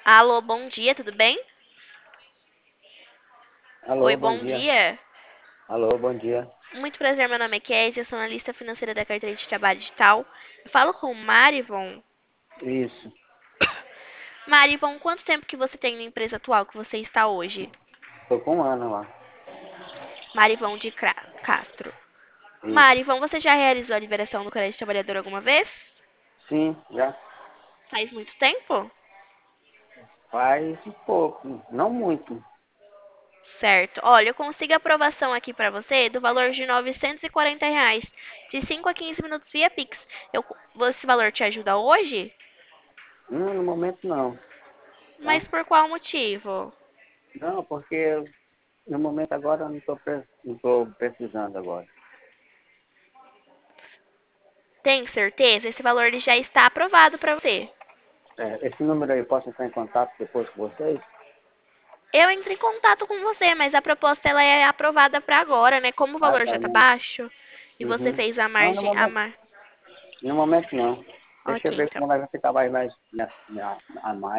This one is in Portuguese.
Alô, bom dia, tudo bem? Oi, Alô, bom bom dia. dia. Alô, bom dia. Muito prazer, meu nome é Kézia, sou analista financeira da carteira de trabalho digital. Eu falo com Marivon. Isso. Marivon, quanto tempo que você tem na empresa atual que você está hoje? Tô com um ano lá. Marivon de Castro. Isso. Marivon, você já realizou a liberação do crédito trabalhador alguma vez? Sim, já Faz muito tempo? faz um pouco, não muito. Certo. Olha, eu consigo aprovação aqui para você do valor de R$ 940, de 5 a 15 minutos via Pix. Esse valor te ajuda hoje? No momento não, Mas tá? por qual motivo? Não, porque no momento agora eu não tô precisando agora. Tem certeza? Esse valor ele já está aprovado para você. Esse número aí, posso entrar em contato depois com vocês? Eu entro em contato com você, mas a proposta ela é aprovada para agora, né? Como o Ah, valor já tá, está não. baixo e você Uhum. fez a Não, margem, no momento não. Deixa Ok, eu ver então. como vai ficar mais a mais.